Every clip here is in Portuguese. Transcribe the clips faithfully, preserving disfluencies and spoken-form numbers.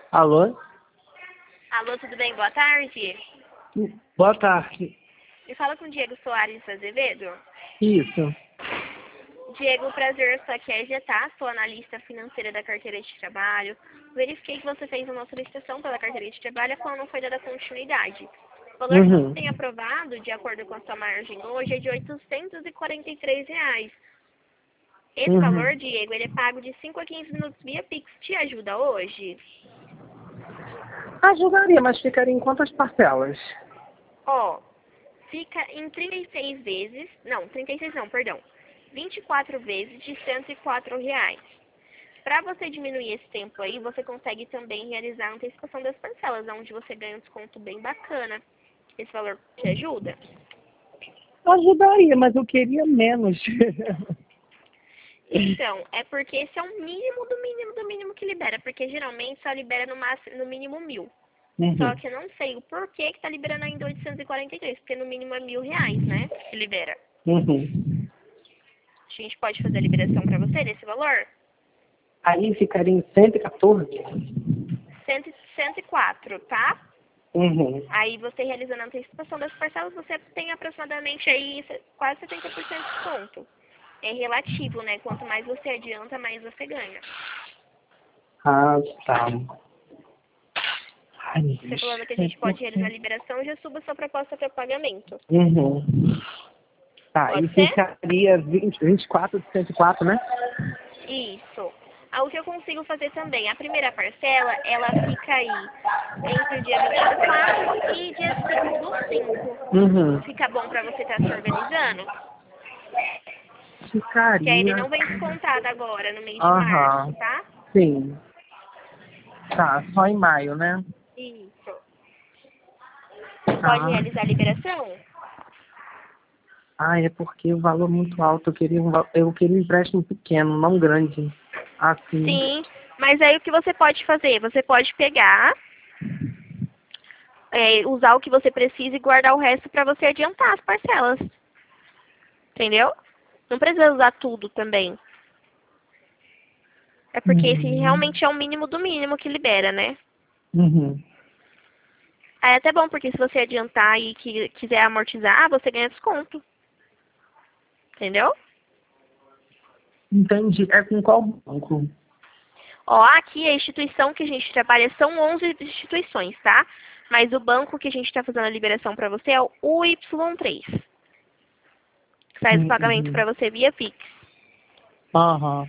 Alô? Alô, tudo bem? Boa tarde. Boa tarde. Me fala com o Diego Soares Azevedo. Isso. Diego, prazer, eu sou aqui a Egetá, sou analista financeira da carteira de trabalho. Verifiquei que você fez uma solicitação pela carteira de trabalho, a qual não foi dada continuidade. O valor que Uhum. você tem aprovado, de acordo com a sua margem hoje, é de oitocentos e quarenta e três reais. Esse Uhum. valor, Diego, ele é pago de cinco a quinze minutos via Pix. Te ajuda hoje? Ajudaria, mas ficaria em quantas parcelas? Ó, fica em trinta e seis vezes, não, trinta e seis não, perdão, vinte e quatro vezes de cento e quatro reais. Para você diminuir esse tempo aí, você consegue também realizar a antecipação das parcelas, onde você ganha um desconto bem bacana. Esse valor te ajuda? Ajudaria, mas eu queria menos. Então, é porque esse é o mínimo do mínimo do mínimo que libera, porque geralmente só libera no, máximo, no mínimo mil. Só Uhum. que eu não sei o porquê que tá liberando ainda oitocentos e quarenta e três, porque no mínimo é mil reais, né, que libera. Uhum. A gente pode fazer a liberação para você nesse valor? Aí ficaria em cento e quatorze? cem, cento e quatro, tá? Uhum. Aí você realizando a antecipação das parcelas, você tem aproximadamente aí quase setenta por cento de desconto. É relativo, né? Quanto mais você adianta, mais você ganha. Ah, tá. Ai, meu Você Deus. falando que a É gente pode realizar a porque... liberação, eu já subo sua proposta para pagamento. Uhum. Tá, e Pode ser? ficaria vinte, vinte e quatro de cento e quatro, né? Isso. Ah, o que eu consigo fazer também, a primeira parcela, ela fica aí entre o dia vinte do quatro e dia cinco do cinco. Uhum. Fica bom para você estar se organizando? Que aí ele Ficaria... não vem descontado agora, no mês de março, Aham. tá? Sim. Tá, só em maio, né? Isso. Pode Tá. realizar a liberação? Ah, é porque o valor é muito alto. Eu queria um, val- eu queria um empréstimo pequeno, não grande. Assim. Sim, mas aí o que você pode fazer? Você pode pegar, é, usar o que você precisa e guardar o resto para você adiantar as parcelas. Entendeu? Não precisa usar tudo também. É porque esse Uhum. realmente é o mínimo do mínimo que libera, né? Uhum. Aí é até bom, porque se você adiantar e que, quiser amortizar, você ganha desconto. Entendeu? Entendi. É com qual banco? Ó, aqui a instituição que a gente trabalha são onze instituições, tá? Mas o banco que a gente está fazendo a liberação para você é o U Y três. Que faz o pagamento Uhum. para você via Pix. Aham.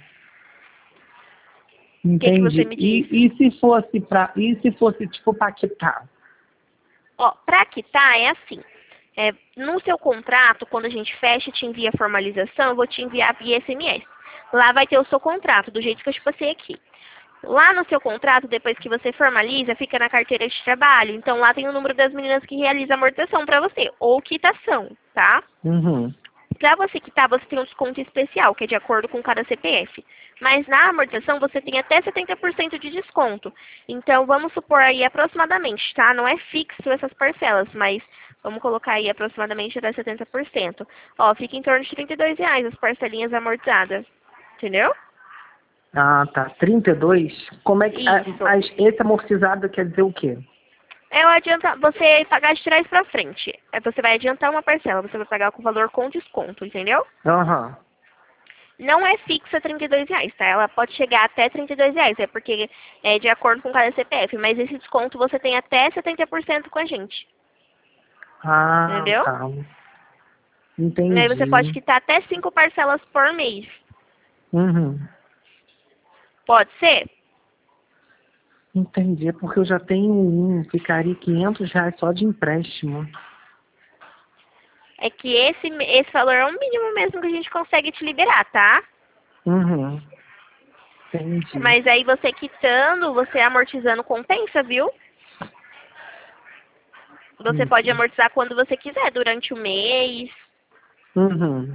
O que, que você Entendi. me diz? E, e se fosse pra. E se fosse tipo pra quitar? Ó, para quitar é assim. É, no seu contrato, quando a gente fecha e te envia a formalização, eu vou te enviar via S M S. Lá vai ter o seu contrato, do jeito que eu te passei aqui. Lá no seu contrato, depois que você formaliza, fica na carteira de trabalho. Então lá tem o número das meninas que realiza a amortização para você, ou quitação, tá? Uhum. Para você quitar, você tem um desconto especial, que é de acordo com cada C P F. Mas na amortização você tem até setenta por cento de desconto. Então vamos supor aí aproximadamente, tá? Não é fixo essas parcelas, mas vamos colocar aí aproximadamente até setenta por cento. Ó, fica em torno de trinta e dois reais as parcelinhas amortizadas. Entendeu? Ah, tá. Trinta e dois. Como é que. a- Isso. as- esse amortizado quer dizer o quê? É o adianta, você pagar de trás para frente. É, você vai adiantar uma parcela, você vai pagar com valor com desconto, entendeu? Aham. Não é fixa trinta e dois reais, tá? Ela pode chegar até trinta e dois reais, é porque é de acordo com cada C P F, mas esse desconto você tem até setenta por cento com a gente, Ah, entendeu? tá. E aí você pode Entendi. quitar até cinco parcelas por mês. Uhum. Pode ser? Entendi. É porque eu já tenho um. Ficaria quinhentos reais só de empréstimo. É que esse, esse valor é o mínimo mesmo que a gente consegue te liberar, tá? Uhum. Entendi. Mas aí você quitando, você amortizando compensa, viu? Você pode Uhum. amortizar quando você quiser, durante o mês. Uhum.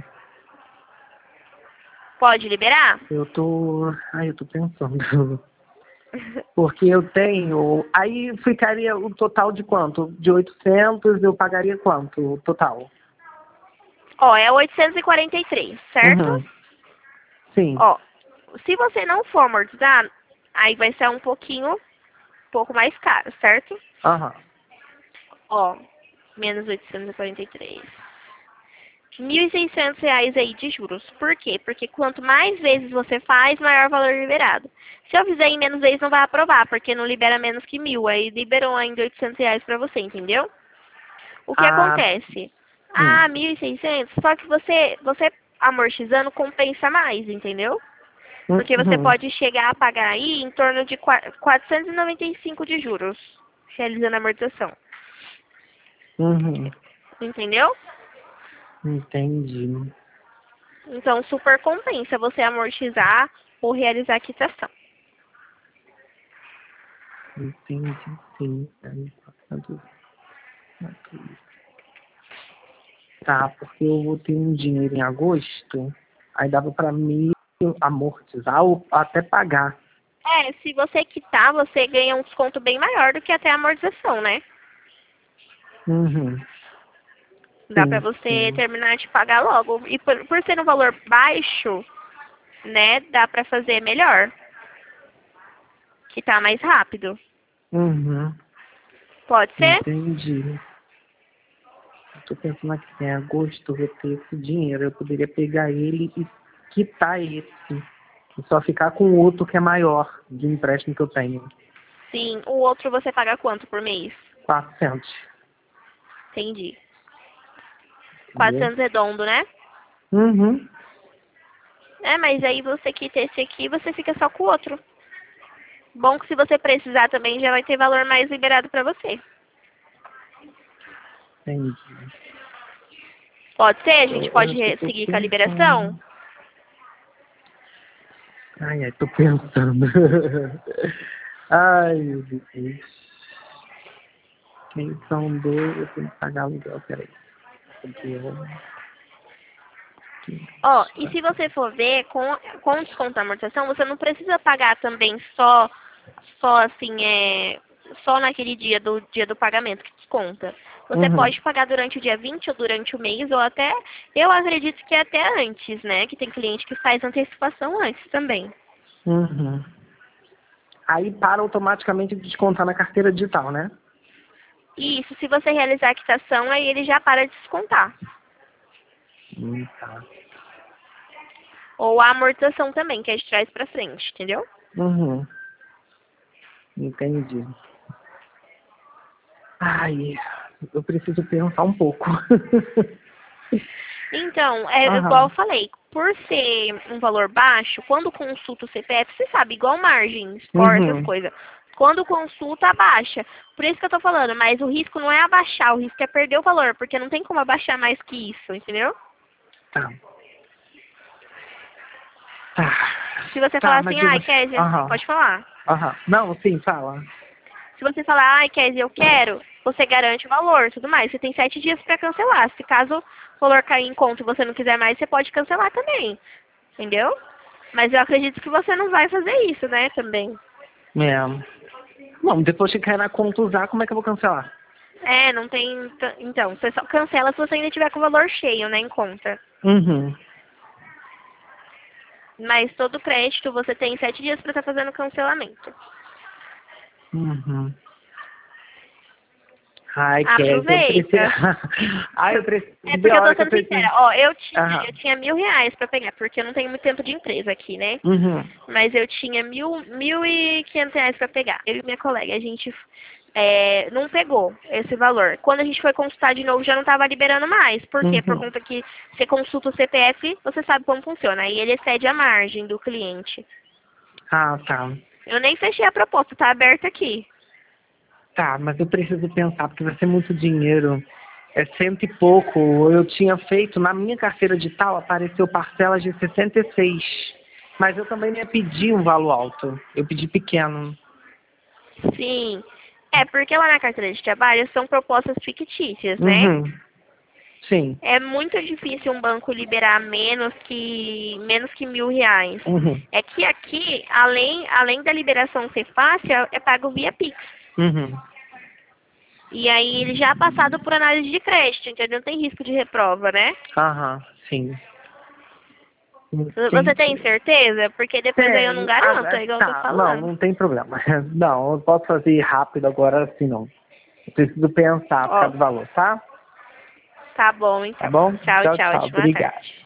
Pode liberar? Eu tô. Ai, eu tô pensando. Porque eu tenho. Aí ficaria o total de quanto? De oitocentos eu pagaria quanto? O total? Ó, é oitocentos e quarenta e três, certo? Uhum. Sim. Ó, se você não for amortizar, aí vai ser um pouquinho, um pouco mais caro, certo? Aham. Ó, menos oitocentos e quarenta e três. mil e seiscentos reais aí de juros. Por quê? Porque quanto mais vezes você faz, maior o valor liberado. Se eu fizer em menos vezes, não vai aprovar, porque não libera menos que mil. Aí liberou ainda oitocentos reais pra você, entendeu? O que Ah, acontece? hum. Ah, mil e seiscentos, só que você, você amortizando compensa mais, entendeu? Porque você Uhum. pode chegar a pagar aí em torno de qua- quatrocentos e noventa e cinco de juros, realizando a amortização. Uhum. Entendeu? Entendi. Então, super compensa você amortizar ou realizar a quitação. Entendi, sim. Aí, quatrocentos, quatrocentos. Tá, porque eu vou ter um dinheiro em agosto, aí dava pra mim amortizar ou até pagar. É, se você quitar, você ganha um desconto bem maior do que até a amortização, né? Uhum. Dá pra Sim, você sim. terminar de pagar logo. E por, por ser um valor baixo, né, dá pra fazer melhor, que tá mais rápido. Uhum. Pode ser? Entendi. Eu tô pensando aqui, em agosto eu vou ter esse dinheiro, eu poderia pegar ele e quitar esse. E só ficar com o outro que é maior de empréstimo que eu tenho. Sim. O outro você paga quanto por mês? quatrocentos. Entendi. Entendeu? quatrocentos redondo, né? Uhum. É, mas aí você quita esse aqui, você fica só com o outro. Bom que se você precisar também, já vai ter valor mais liberado pra você. Entendi. Pode ser? A gente Eu, eu pode só re- tô seguir com a liberação? pensando. Ai, ai, tô pensando. Ai, meu Deus. Quem são dois, eu tenho que pagar aluguel, peraí. Porque eu... Ó, e se você for ver, com, com desconto da amortização, você não precisa pagar também só, só assim, é, só naquele dia do dia do pagamento que desconta. Você Uhum, pode pagar durante o dia vinte ou durante o mês, ou até, eu acredito que é até antes, né? Que tem cliente que faz antecipação antes também. uhum. Aí para automaticamente de descontar na carteira digital, né? E isso, se você realizar a quitação, aí ele já para de descontar. Hum, tá. Ou a amortização também, que é de trás pra frente, entendeu? Uhum. Entendi. Ai, eu preciso pensar um pouco. Então, é igual eu Aham. falei, por ser um valor baixo, quando consulta o C P F, você sabe, igual margem, score, essas Uhum. coisas. Quando consulta, abaixa. Por isso que eu tô falando, mas o risco não é abaixar, o risco é perder o valor, porque não tem como abaixar mais que isso, entendeu? Tá. Tá. Se você falar Tá, assim, mas eu... ai, Kézia, Aham. pode falar. Aham. Não, sim, fala. Se você falar, ai, Kézia, eu quero, você garante o valor, tudo mais. Você tem sete dias para cancelar. Se caso o valor cair em conta e você não quiser mais, você pode cancelar também. Entendeu? Mas eu acredito que você não vai fazer isso, né, também. É. Bom, depois que cair na conta usar, como é que eu vou cancelar? É, não tem... t- Então, você só cancela se você ainda tiver com o valor cheio, né, em conta. Uhum. Mas todo crédito você tem sete dias para estar fazendo cancelamento. Uhum. Ai, Kézia, eu preciso... Aproveita. Ai, eu preciso É ver porque a eu tô hora que eu sendo preciso... sincera. Ó, eu tinha, Aham. eu tinha mil reais pra pegar, porque eu não tenho muito tempo de empresa aqui, né? Uhum. Mas eu tinha mil, mil e quinhentos reais pra pegar. Eu e minha colega, a gente é, não pegou esse valor. Quando a gente foi consultar de novo, já não tava liberando mais. Por quê? Por Uhum. conta que você consulta o C P F, você sabe como funciona. Aí ele excede a margem do cliente. Ah, tá. Eu nem fechei a proposta, tá aberta aqui. Tá, mas eu preciso pensar, porque vai ser muito dinheiro. É cento e pouco. Eu tinha feito, na minha carteira digital, apareceu parcelas de sessenta e seis. Mas eu também não ia pedir um valor alto. Eu pedi pequeno. Sim. É, porque lá na carteira de trabalho são propostas fictícias, né? Uhum. Sim. É muito difícil um banco liberar menos que menos que mil reais. Uhum. É que aqui, além, além da liberação ser fácil, é pago via Pix. Uhum. E aí ele já é passado por análise de crédito, entendeu? Não tem risco de reprova, né? Aham, sim. Você tem certeza? Porque depois aí eu não garanto, ah, é igual tá, eu tô falando. Não, não tem problema. Não, eu posso fazer rápido agora assim, não. Eu preciso pensar por causa do valor, tá? Tá bom, então. Tá bom? Tchau, Tchau, tchau. tchau. Ótima Obrigado. tarde.